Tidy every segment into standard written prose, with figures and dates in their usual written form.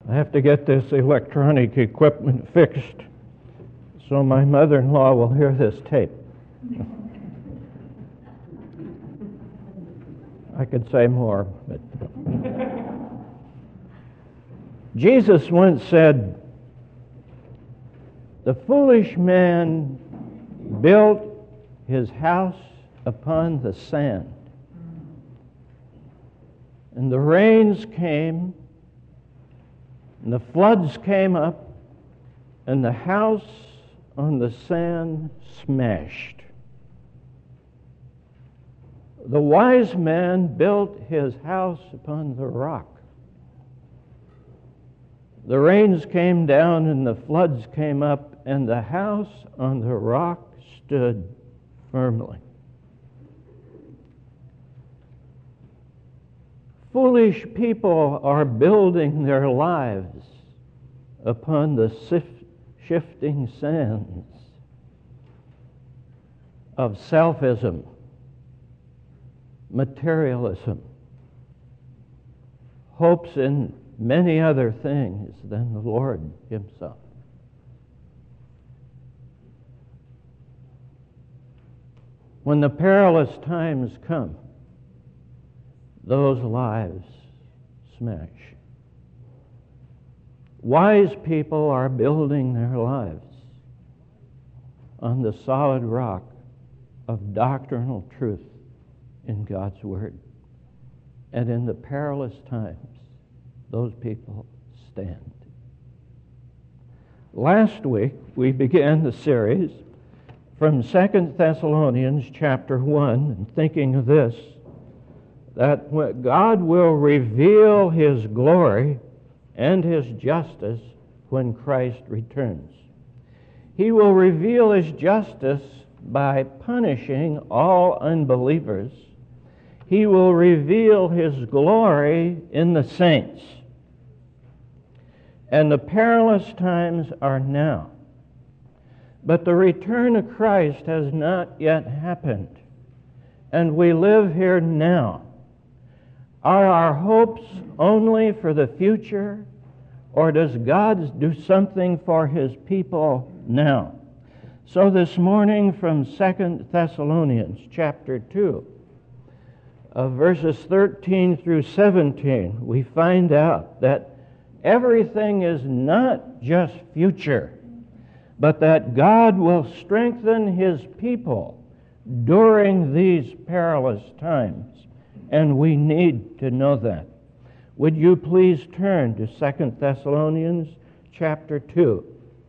I have to get this electronic equipment fixed so my mother-in-law will hear this tape. I could say more, but Jesus once said, "The foolish man built his house upon the sand, and the rains came, and the floods came up, and the house on the sand smashed. The wise man built his house upon the rock. The rains came down and the floods came up, and the house on the rock stood firmly." Foolish people are building their lives upon the shifting sands of selfism, materialism, hopes in many other things than the Lord Himself. When the perilous times come, those lives smash. Wise people are building their lives on the solid rock of doctrinal truth in God's Word. And in the perilous times, those people stand. Last week, we began the series from 2 Thessalonians chapter 1, and thinking of this, that God will reveal His glory and His justice when Christ returns. He will reveal His justice by punishing all unbelievers. He will reveal His glory in the saints. And the perilous times are now. But the return of Christ has not yet happened. And we live here now. Are our hopes only for the future, or does God do something for His people now? So this morning from 2 Thessalonians chapter 2, verses 13 through 17, we find out that everything is not just future, but that God will strengthen His people during these perilous times. And we need to know that. Would you please turn to 2 Thessalonians chapter 2.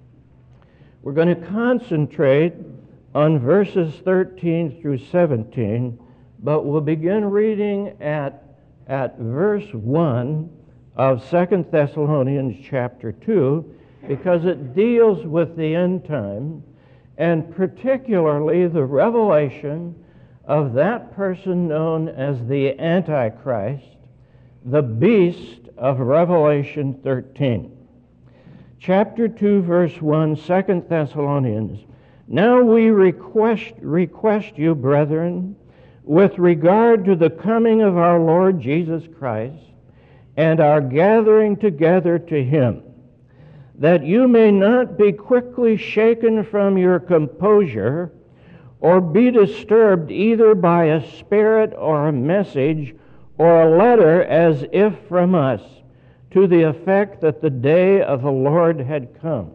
We're going to concentrate on verses 13 through 17, but we'll begin reading at verse 1 of 2 Thessalonians chapter 2, because it deals with the end time, and particularly the revelation of that person known as the Antichrist, the beast of Revelation 13. Chapter 2, verse 1, 2 Thessalonians. "Now we request you, brethren, with regard to the coming of our Lord Jesus Christ and our gathering together to Him, that you may not be quickly shaken from your composure, or be disturbed either by a spirit or a message or a letter as if from us, to the effect that the day of the Lord had come."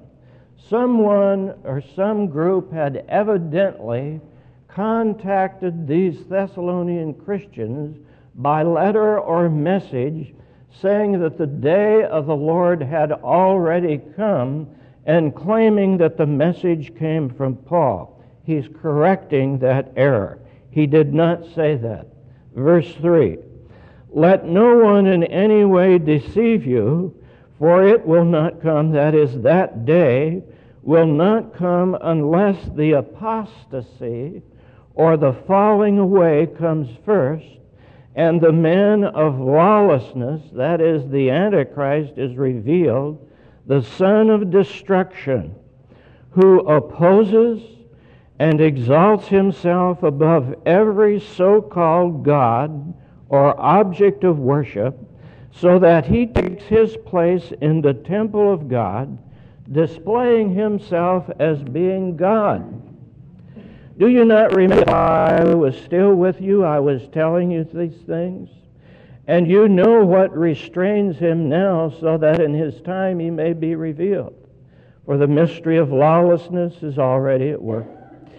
Someone or some group had evidently contacted these Thessalonian Christians by letter or message, saying that the day of the Lord had already come, and claiming that the message came from Paul. He's correcting that error. He did not say that. Verse 3, "Let no one in any way deceive you, for it will not come," that is, that day will not come unless the apostasy or the falling away comes first, and the man of lawlessness, that is, the Antichrist, is revealed, the son of destruction, who opposes and exalts himself above every so-called God or object of worship, so that he takes his place in the temple of God, displaying himself as being God. Do you not remember I was still with you? I was telling you these things. And you know what restrains him now, so that in his time he may be revealed. For the mystery of lawlessness is already at work.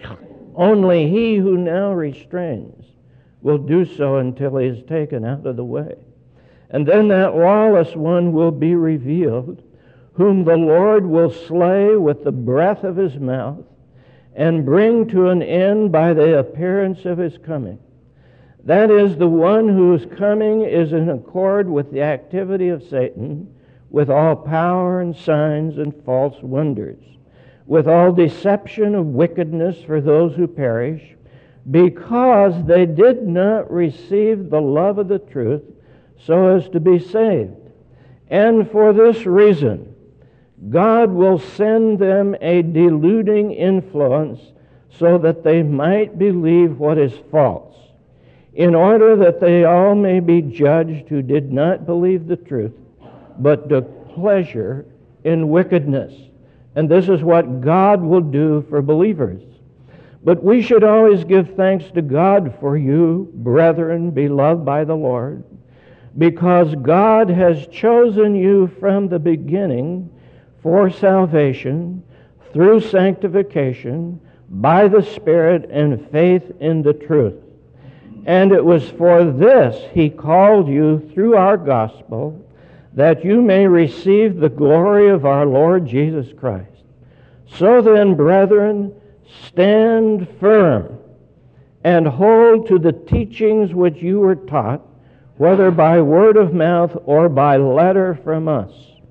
Only he who now restrains will do so until he is taken out of the way. And then that lawless one will be revealed, whom the Lord will slay with the breath of his mouth, and bring to an end by the appearance of his coming. That is, the one whose coming is in accord with the activity of Satan, with all power and signs and false wonders, with all deception of wickedness for those who perish, because they did not receive the love of the truth so as to be saved. And for this reason, God will send them a deluding influence so that they might believe what is false, in order that they all may be judged who did not believe the truth, but took pleasure in wickedness. And this is what God will do for believers. But we should always give thanks to God for you, brethren, beloved by the Lord, because God has chosen you from the beginning for salvation through sanctification by the Spirit and faith in the truth. And it was for this he called you through our gospel, that you may receive the glory of our Lord Jesus Christ. So then, brethren, stand firm and hold to the teachings which you were taught, whether by word of mouth or by letter from us.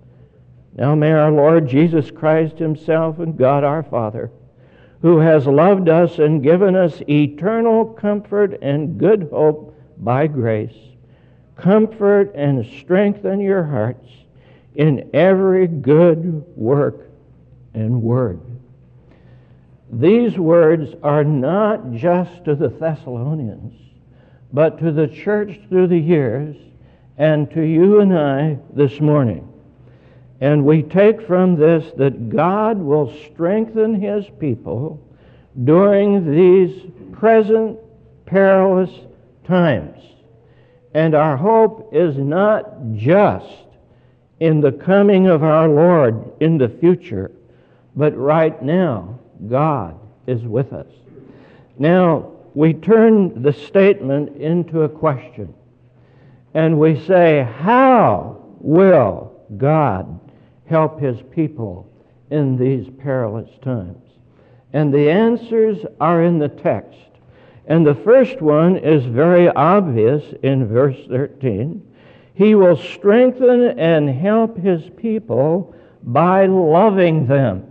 Now may our Lord Jesus Christ himself and God our Father, who has loved us and given us eternal comfort and good hope by grace, comfort and strengthen your hearts in every good work and word. These words are not just to the Thessalonians, but to the church through the years and to you and I this morning. And we take from this that God will strengthen his people during these present perilous times. And our hope is not just in the coming of our Lord in the future, but right now, God is with us. Now, we turn the statement into a question, and we say, how will God help his people in these perilous times? And the answers are in the text. And the first one is very obvious in verse 13. He will strengthen and help his people by loving them.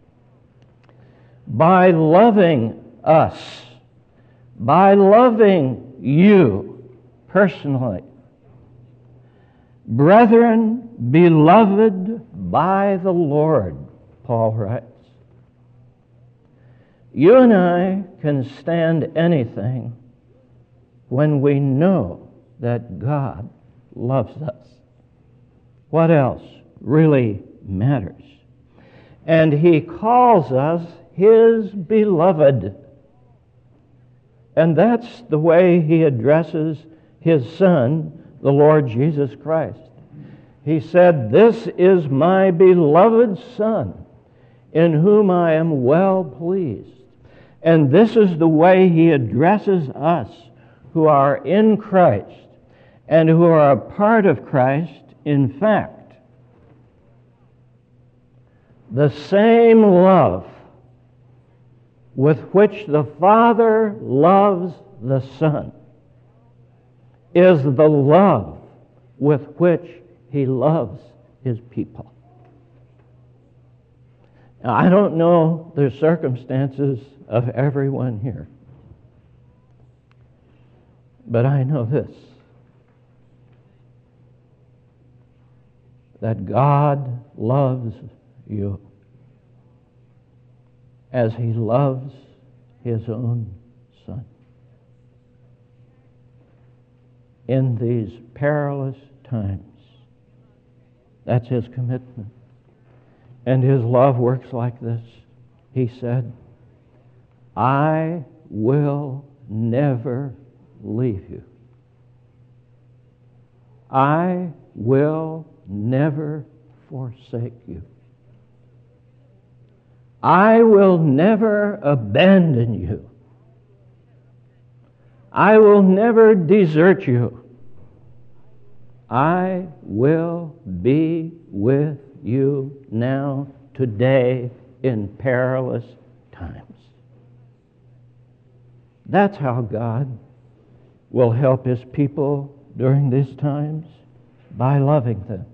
By loving us. By loving you personally. Brethren, beloved by the Lord, Paul writes. You and I can stand anything when we know that God loves us. What else really matters? And he calls us his beloved. And that's the way he addresses his Son, the Lord Jesus Christ. He said, "This is my beloved Son, in whom I am well pleased." And this is the way he addresses us who are in Christ and who are a part of Christ. In fact, the same love with which the Father loves the Son is the love with which he loves his people. Now, I don't know the circumstances of everyone here, but I know this, that God loves you as he loves his own Son. In these perilous times, That's His commitment. And His love works like this. He said, I will never leave you. I will never forsake you. I will never abandon you. I will never desert you. I will be with you now, today, in perilous times. That's how God will help His people during these times, by loving them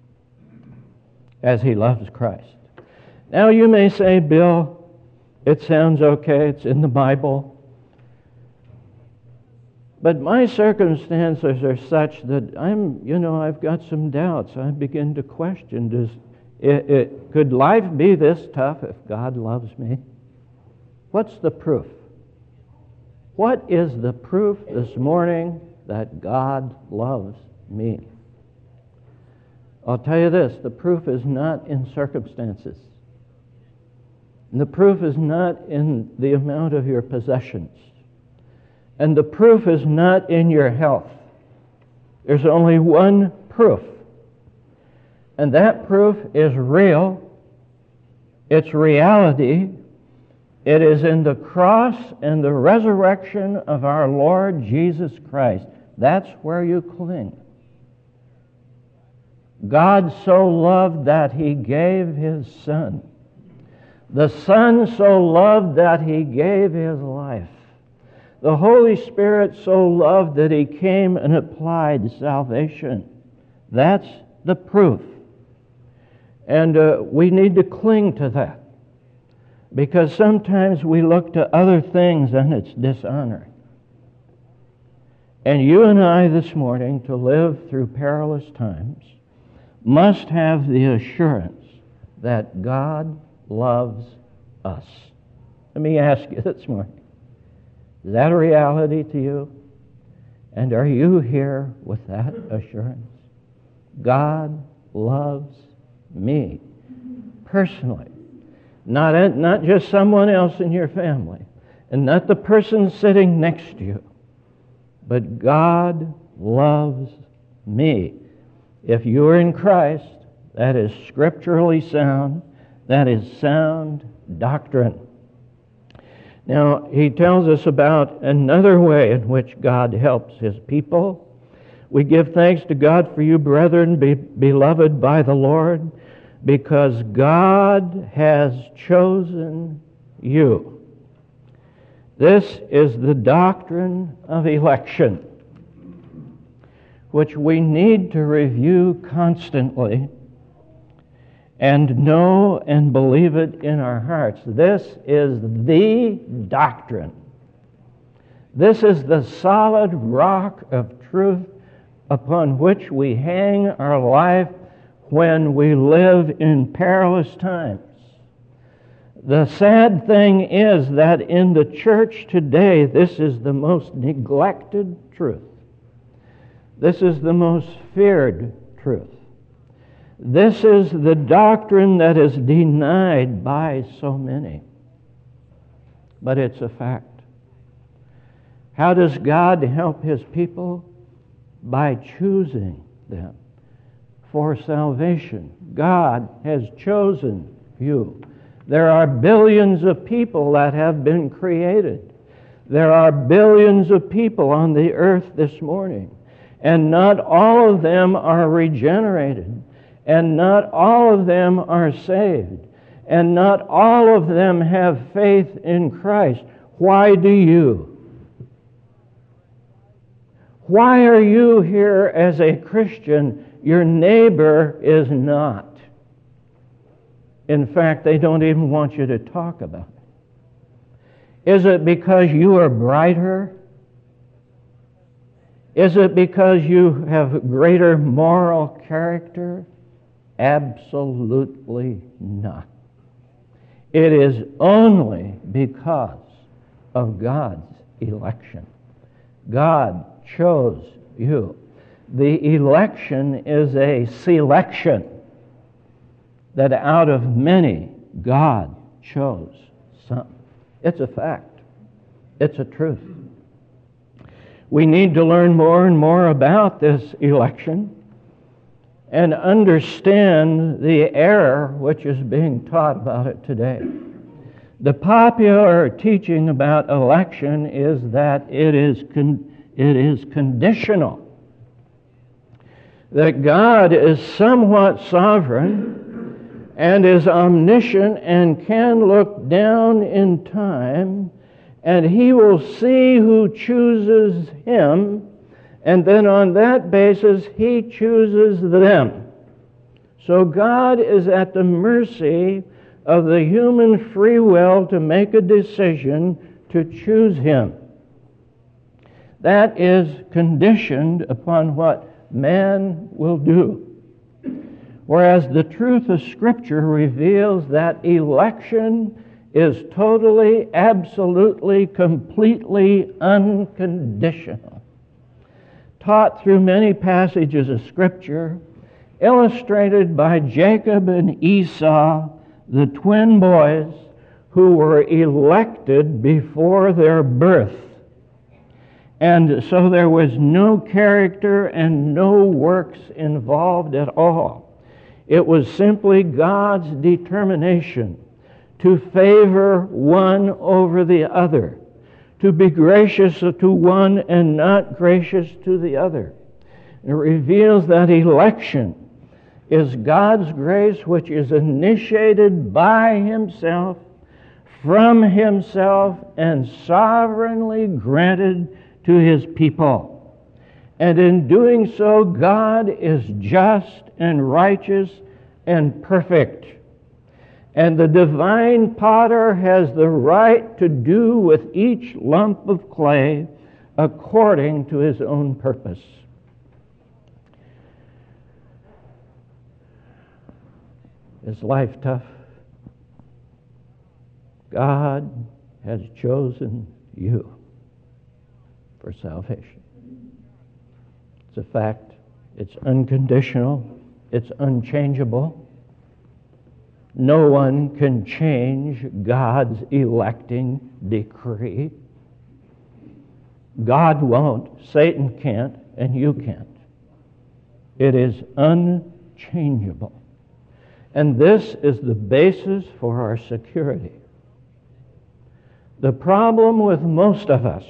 as He loves Christ. Now you may say, Bill, it sounds okay, it's in the Bible. But my circumstances are such that I've got some doubts. I begin to question, could life be this tough if God loves me? What's the proof? What is the proof this morning that God loves me? I'll tell you this, the proof is not in circumstances. And the proof is not in the amount of your possessions. And the proof is not in your health. There's only one proof. And that proof is real. It's reality. It is in the cross and the resurrection of our Lord Jesus Christ. That's where you cling. God so loved that He gave His Son. The Son so loved that He gave His life. The Holy Spirit so loved that He came and applied salvation. That's the proof. And we need to cling to that. Because sometimes we look to other things and it's dishonoring. And you and I this morning, to live through perilous times, must have the assurance that God loves us. Let me ask you this morning, is that a reality to you? And are you here with that assurance? God loves me personally. Not just someone else in your family, and not the person sitting next to you, but God loves me. If you are in Christ, that is scripturally sound. That is sound doctrine. Now, he tells us about another way in which God helps His people. We give thanks to God for you, brethren, beloved by the Lord, because God has chosen you. This is the doctrine of election, which we need to review constantly and know and believe it in our hearts. This is the doctrine. This is the solid rock of truth upon which we hang our life when we live in perilous times. The sad thing is that in the church today, this is the most neglected truth. This is the most feared truth. This is the doctrine that is denied by so many. But it's a fact. How does God help His people? By choosing them for salvation. God has chosen you. There are billions of people that have been created. There are billions of people on the earth this morning. And not all of them are regenerated. And not all of them are saved. And not all of them have faith in Christ. Why do you? Why are you here as a Christian? Your neighbor is not. In fact, they don't even want you to talk about it. Is it because you are brighter? Is it because you have greater moral character? Absolutely not. It is only because of God's election. God chose you. The election is a selection. that out of many God chose some. It's a fact. It's a truth. We need to learn more and more about this election and understand the error which is being taught about it today. The popular teaching about election is that it is conditional, that God is somewhat sovereign and is omniscient and can look down in time, and He will see who chooses Him, and then on that basis He chooses them. So God is at the mercy of the human free will to make a decision to choose Him. That is conditioned upon what man will do. Whereas the truth of Scripture reveals that election is totally, absolutely, completely unconditional. Taught through many passages of Scripture, illustrated by Jacob and Esau, the twin boys who were elected before their birth. And so there was no character and no works involved at all. It was simply God's determination to favor one over the other, to be gracious to one and not gracious to the other. It reveals that election is God's grace which is initiated by Himself, from Himself, and sovereignly granted to His people. And in doing so, God is just and righteous and perfect. And the divine potter has the right to do with each lump of clay according to His own purpose. Is life tough? God has chosen you for salvation. It's a fact. It's unconditional. It's unchangeable. No one can change God's electing decree. God won't, Satan can't, and you can't. It is unchangeable. And this is the basis for our security. The problem with most of us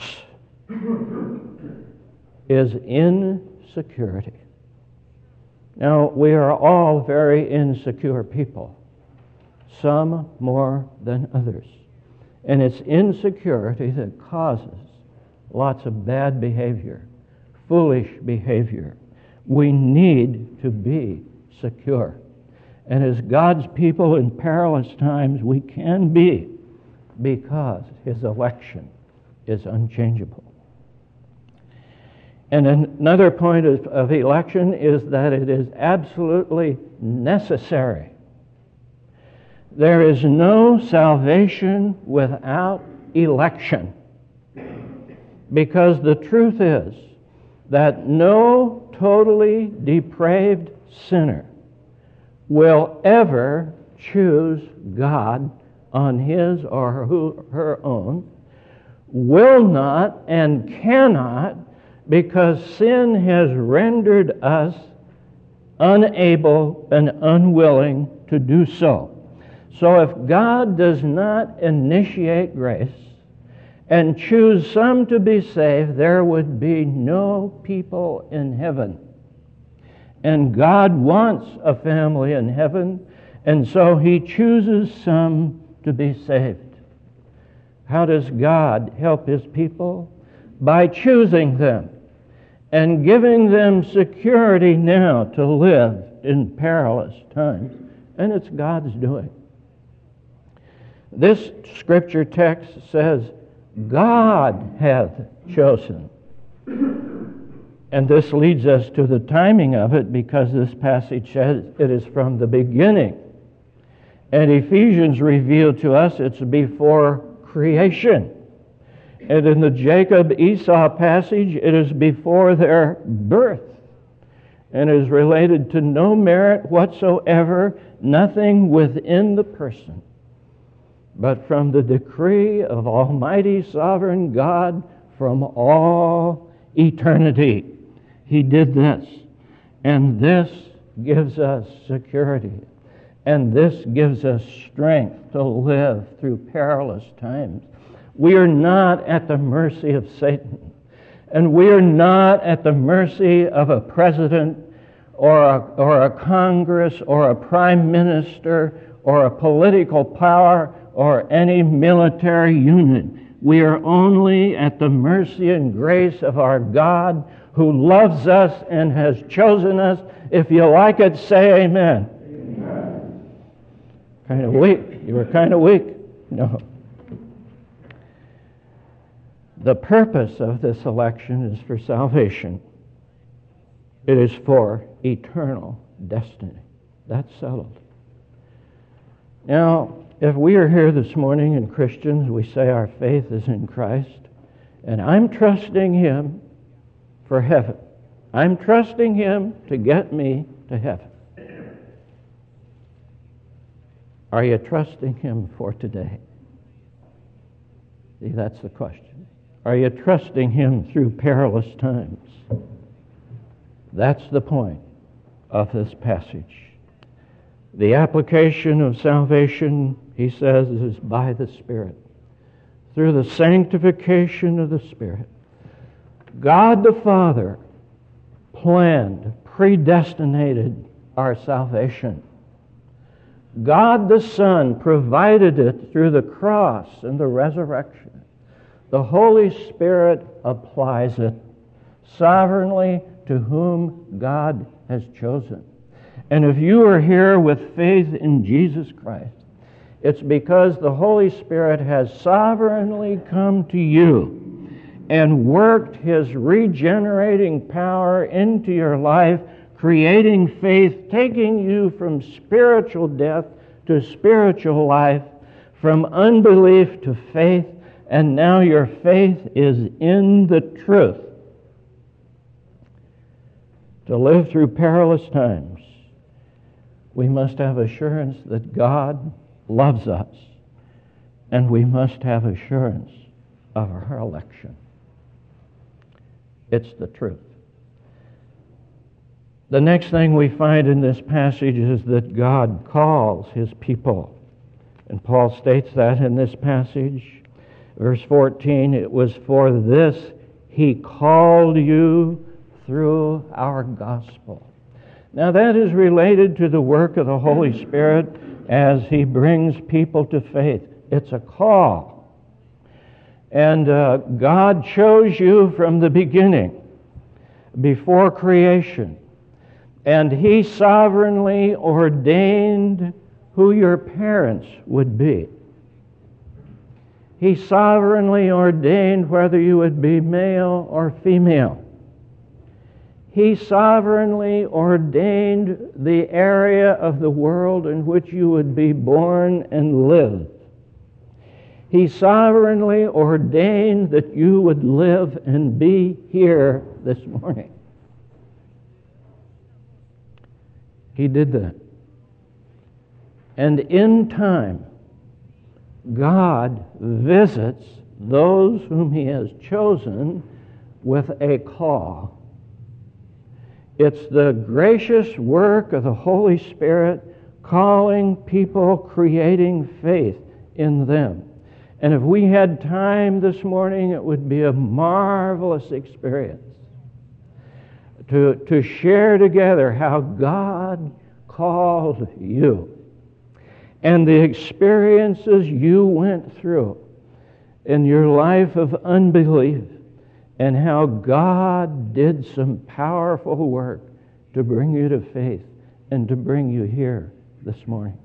is insecurity. Now, we are all very insecure people, some more than others. And it's insecurity that causes lots of bad behavior, foolish behavior. We need to be secure. And as God's people in perilous times, we can be, because His election is unchangeable. And another point of election is that it is absolutely necessary. There is no salvation without election, because the truth is that no totally depraved sinner will ever choose God on his or her own, will not and cannot, because sin has rendered us unable and unwilling to do so. So if God does not initiate grace and choose some to be saved, there would be no people in heaven. And God wants a family in heaven, and so He chooses some to be saved. How does God help His people? By choosing them and giving them security now to live in perilous times. And it's God's doing. This scripture text says, God hath chosen. And this leads us to the timing of it, because this passage says it is from the beginning. And Ephesians revealed to us it's before creation. And in the Jacob-Esau passage, it is before their birth. and is related to no merit whatsoever, nothing within the person, but from the decree of Almighty Sovereign God from all eternity. He did this, and this gives us security, and this gives us strength to live through perilous times. We are not at the mercy of Satan, and we are not at the mercy of a president or a Congress or a prime minister or a political power or any military unit. We are only at the mercy and grace of our God who loves us and has chosen us. If you like it, say amen. Amen. Kind of weak. You were kind of weak. No. The purpose of this election is for salvation. It is for eternal destiny. That's settled. Now, if we are here this morning and Christians, we say our faith is in Christ, and I'm trusting Him for heaven. I'm trusting Him to get me to heaven. Are you trusting Him for today? See, that's the question. Are you trusting Him through perilous times? That's the point of this passage. The application of salvation, he says, is by the Spirit. Through the sanctification of the Spirit. God the Father planned, predestinated our salvation. God the Son provided it through the cross and the resurrection. The Holy Spirit applies it sovereignly to whom God has chosen. And if you are here with faith in Jesus Christ, it's because the Holy Spirit has sovereignly come to you and worked His regenerating power into your life, creating faith, taking you from spiritual death to spiritual life, from unbelief to faith, and now your faith is in the truth. To live through perilous times, we must have assurance that God loves us, and we must have assurance of our election. It's the truth. The next thing we find in this passage is that God calls His people. And Paul states that in this passage. Verse 14, it was for this He called you through our gospel. Now that is related to the work of the Holy Spirit as He brings people to faith. It's a call. And God chose you from the beginning, before creation. And He sovereignly ordained who your parents would be. He sovereignly ordained whether you would be male or female. He sovereignly ordained the area of the world in which you would be born and live. He sovereignly ordained that you would live and be here this morning. He did that. And in time, God visits those whom He has chosen with a call. It's the gracious work of the Holy Spirit calling people, creating faith in them. And if we had time this morning, it would be a marvelous experience to share together how God called you and the experiences you went through in your life of unbelief, and how God did some powerful work to bring you to faith and to bring you here this morning.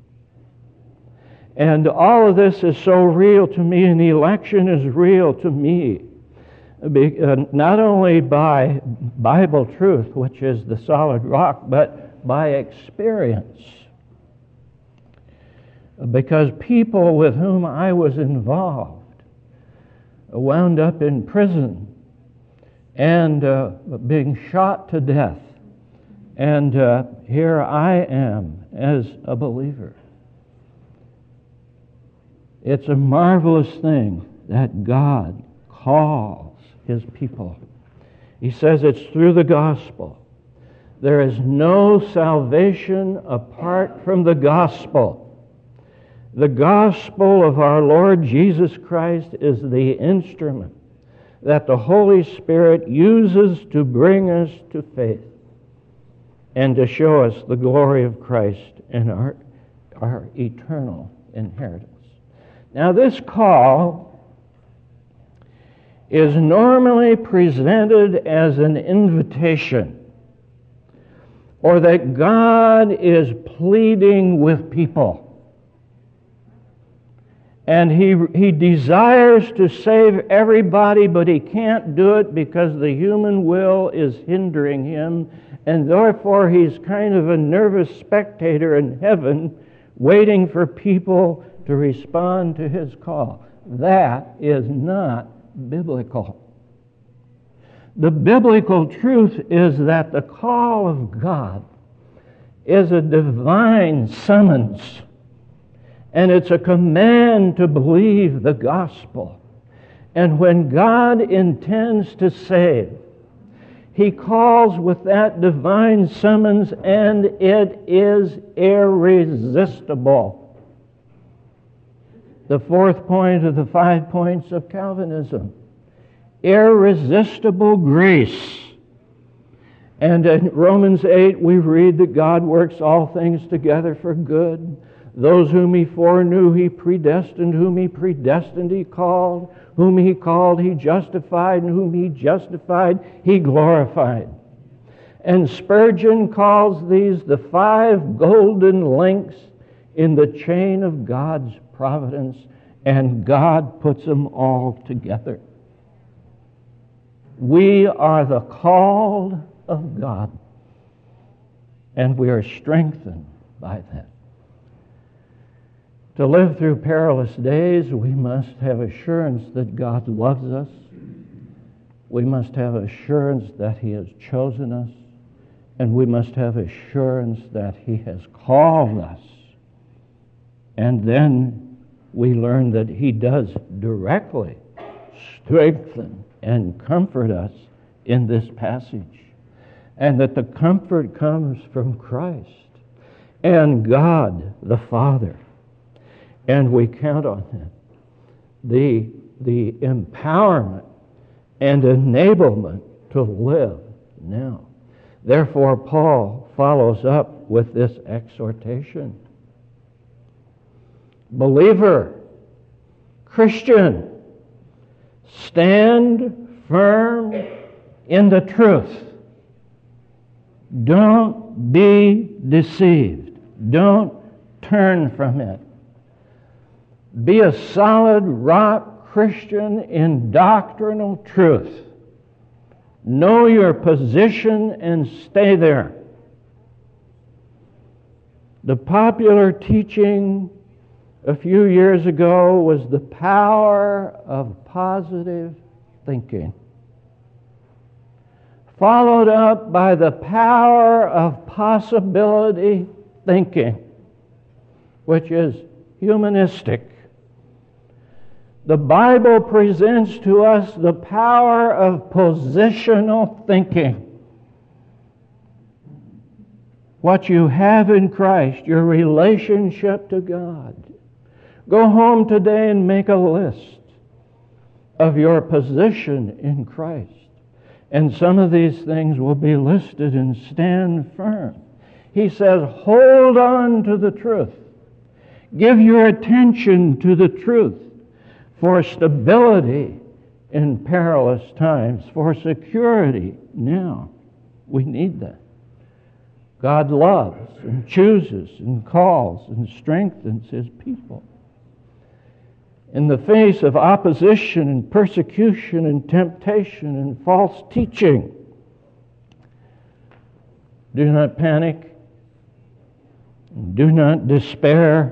And all of this is so real to me, and the election is real to me, not only by Bible truth, which is the solid rock, but by experience. Because people with whom I was involved wound up in prison and being shot to death And here I am as a believer. It's a marvelous thing that God calls His people. He says it's through the gospel. There is no salvation apart from the gospel. The gospel of our Lord Jesus Christ is the instrument that the Holy Spirit uses to bring us to faith and to show us the glory of Christ and our eternal inheritance. Now, this call is normally presented as an invitation, or that God is pleading with people. And he desires to save everybody, but He can't do it because the human will is hindering Him, and therefore He's kind of a nervous spectator in heaven waiting for people to respond to His call. That is not biblical. The biblical truth is that the call of God is a divine summons, and it's a command to believe the gospel. And when God intends to save, He calls with that divine summons, and it is irresistible. The fourth point of the 5 points of Calvinism: irresistible grace. And in Romans 8 we read that God works all things together for good. Those whom He foreknew He predestined, whom He predestined He called, whom He called He justified, and whom He justified He glorified. And Spurgeon calls these the 5 golden links in the chain of God's providence, and God puts them all together. We are the called of God, and we are strengthened by that. To live through perilous days, we must have assurance that God loves us. We must have assurance that He has chosen us. And we must have assurance that He has called us. And then we learn that He does directly strengthen and comfort us in this passage. And that the comfort comes from Christ and God the Father. And we count on Him. The empowerment and enablement to live now. Therefore, Paul follows up with this exhortation. Believer, Christian, stand firm in the truth. Don't be deceived. Don't turn from it. Be a solid rock Christian in doctrinal truth. Know your position and stay there. The popular teaching a few years ago was the power of positive thinking, followed up by the power of possibility thinking, which is humanistic. The Bible presents to us the power of positional thinking. What you have in Christ, your relationship to God. Go home today and make a list of your position in Christ. And some of these things will be listed and stand firm. He says, hold on to the truth. Give your attention to the truth. For stability in perilous times, for security now. We need that. God loves and chooses and calls and strengthens His people. In the face of opposition and persecution and temptation and false teaching, do not panic. Do not despair.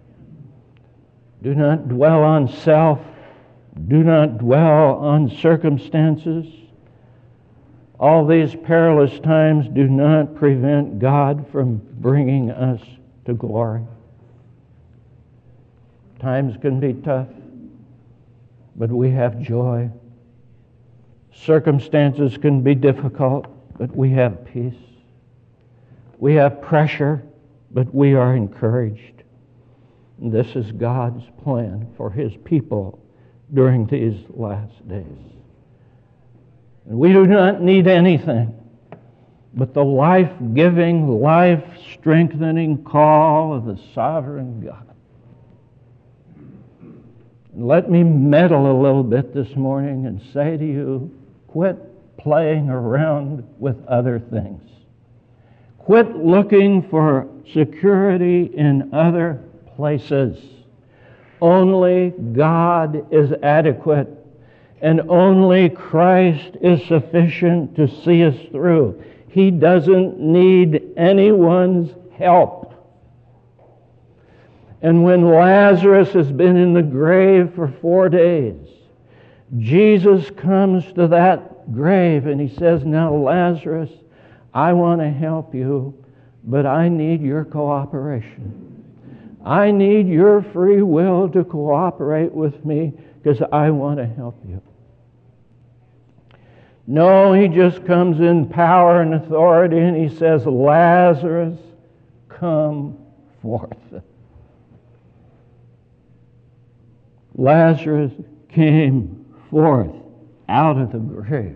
Do not dwell on self. Do not dwell on circumstances. All these perilous times do not prevent God from bringing us to glory. Times can be tough, but we have joy. Circumstances can be difficult, but we have peace. We have pressure, but we are encouraged. And this is God's plan for His people during these last days. And we do not need anything but the life-giving, life-strengthening call of the sovereign God. And let me meddle a little bit this morning and say to you, quit playing around with other things. Quit looking for security in other places. Only God is adequate, and only Christ is sufficient to see us through. He doesn't need anyone's help. And when Lazarus has been in the grave for 4 days, Jesus comes to that grave and He says, "Now, Lazarus, I want to help you, but I need your cooperation. I need your free will to cooperate with me because I want to help you." No, He just comes in power and authority and He says, "Lazarus, come forth." Lazarus came forth out of the grave.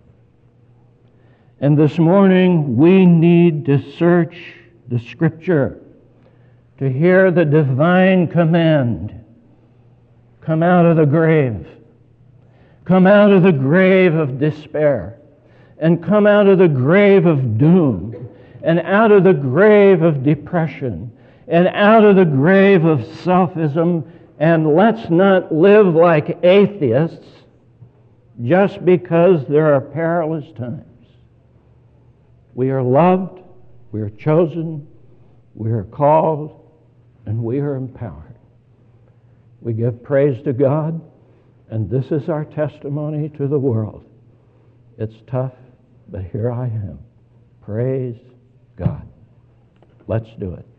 And this morning we need to search the Scripture to hear the divine command. Come out of the grave. Come out of the grave of despair. And come out of the grave of doom. And out of the grave of depression. And out of the grave of selfism. And let's not live like atheists just because there are perilous times. We are loved, we are chosen, we are called, and we are empowered. We give praise to God, and this is our testimony to the world. It's tough, but here I am. Praise God. Let's do it.